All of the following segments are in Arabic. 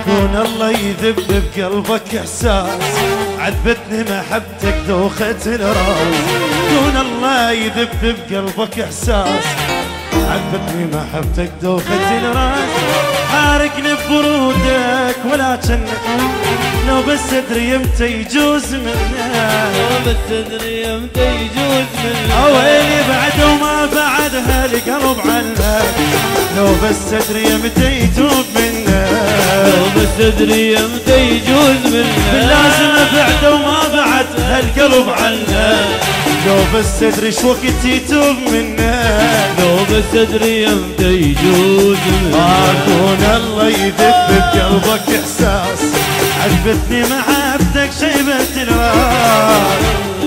كون الله يذب بقلبك احساس عذبتني محبتك دوخة الراس. كون الله يذب بقلبك احساس عذبتني محبتك دوخة الراس. حارقني ببرودك ولكنك لو بس ادري يمتى يجوز منك. لو بس ادري يمتى يجوز منك. اويلي بعد وما بعد هالقلب عنك. لو بس ادري يمتى يتوب منك. لو بس ادري يمتى يجوز منك. لازم بعد وما بعد هالقلب عنك. لو بس ادري شو وقت يتوب منك. لو بس ادري يمتى يجوز منك. كون الله يذب بقلبك احساس عذبتني محبتك شيبة الراس.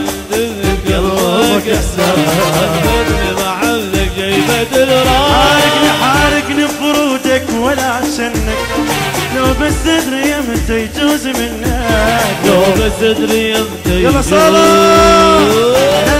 قلبك احساس عذبتني محبتك شيبة الراس. حارقني بفرودك ولا شنك. لو بس ادري يمتى يجوز منك. لو بس ادري يمتى يجوز. يلا صلاة.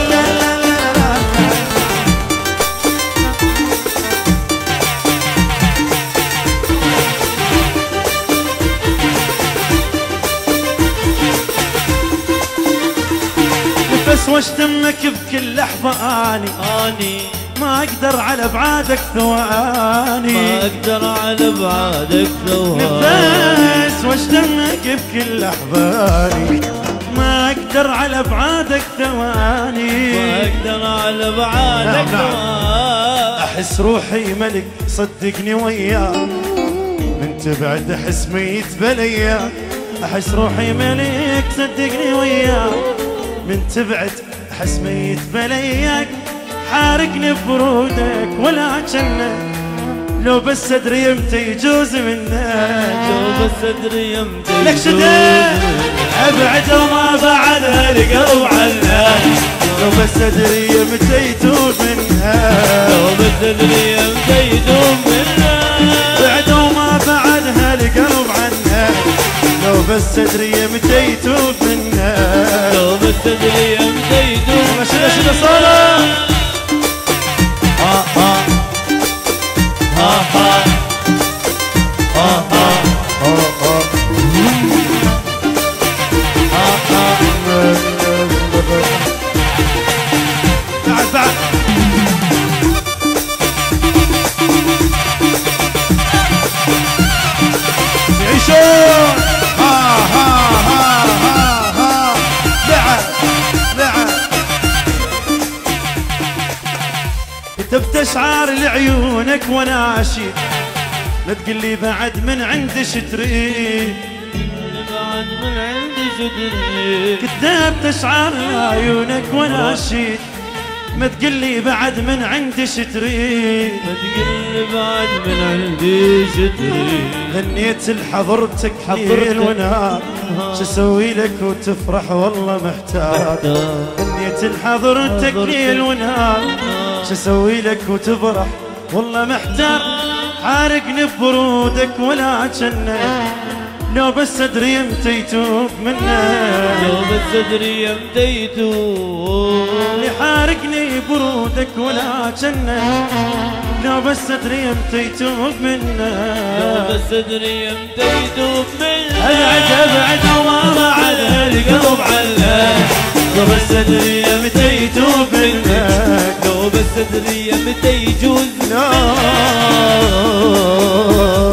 بس واشتمك بكل لحظة اني ما اقدر على بعادك ثواني. ما اقدر على بعادك ثواني. بس واشتمك بكل لحظة اني ما اقدر على بعادك ثواني. ما اقدر على بعادك ثواني. احس روحي ملك صدقني وياك من تبعد احس ميت بلياك. احس روحي ملك صدقني وياك من تبعد احس ميت بلياك. حارقني ببرودك ولكنك لو بس ادري يمتى يجوز منك. لو بس ادري يمتى لك شديت ابعد وما بعد هالقلب عنك. لو بس ادري يمتى يتوب منها. لو بس ادري يمتى يتوب منها. بعد وما بعد هالقلب عنك. لو بس ادري يمتى يتوب منها. لو بس ادري يمتى يتوب منها. شده شده صلاة. بعد يعيشون. بعد كتبت اشعار لعيونك وناشد. لا تقلي بعد من عندي شتري. بعد من عندي شتري. كتبت اشعار لعيونك وناشد. ما تقلي بعد من عندي شتري. ما تقلي بعد من عندي شتري. غنيت لحضرتك ليل ونهار. شو اسوي لك وتفرح والله محتاج. غنيت لحضرتك ليل ونهار. شو اسوي لك وتفرح والله محتار. حارقني ببرودك ولكنك لو بس ادري يمتى يتوب منك. لو بس ادري يمتى يتوب. حارقني برودك ولكنك لو بس ادري يمتى يتوب منك. لو بس ادري يمتى يتوب منك. ابعد وما بعد هالقلب عنك. لو بس ادري يمتى يتوب منك. لو بس ادري يمتى يجوز. لا